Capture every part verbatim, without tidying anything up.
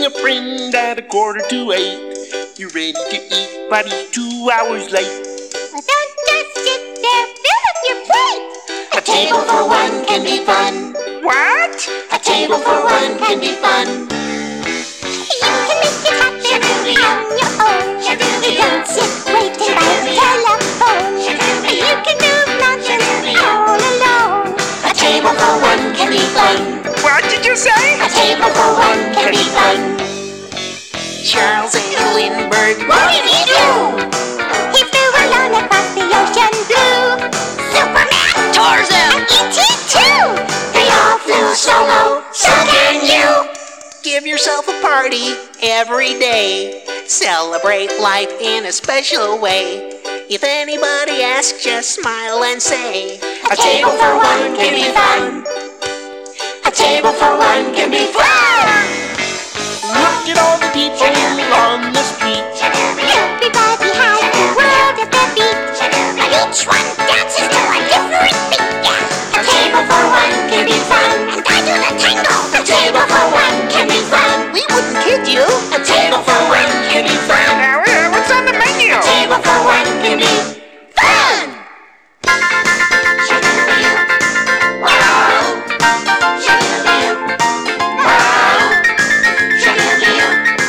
visiting a friend at a quarter to eight. You're ready to eat, but he's two hours late. Well, don't just sit there, fill up your plate. A table for one can be fun. What? A table for one can be fun. You can make it happen on your own. You don't sit waiting by the telephone. You can do nothing all alone. A table for one can be fun. What did you say? A table for one can be fun. Charles A. Lindbergh. What did he do? He flew alone across the ocean blue. Superman, Tarzan, And E T too. they all flew solo, so can you. Give yourself a party every day. Celebrate life in a special way. If anybody asks, just smile and say, A table for one can be fun. A table for one can be fun. Look at all the people on the street. Everybody has the world at their feet. And each one dances to a different beat. A table for one can be fun. And I do the tango. A table for one can be fun. we wouldn't kid you. A table for one can be fun. Now, uh, what's on the menu? A table for one can be fun. Shadoo-doo. Wow. Shadoo-doo. Wow. Shadoo-doo.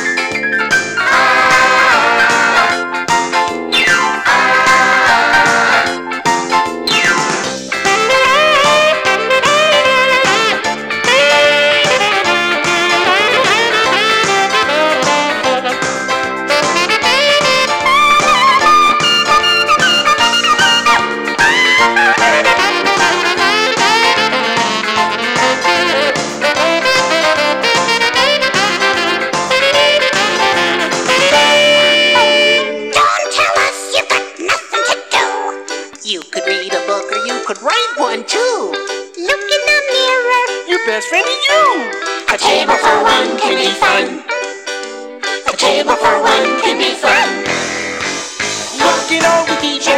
Don't tell us you've got nothing to do. You could read a book or you could write one too. Look in the mirror. Your best friend is you. A table for one can be fun. A table for one can be fun. Look at all the people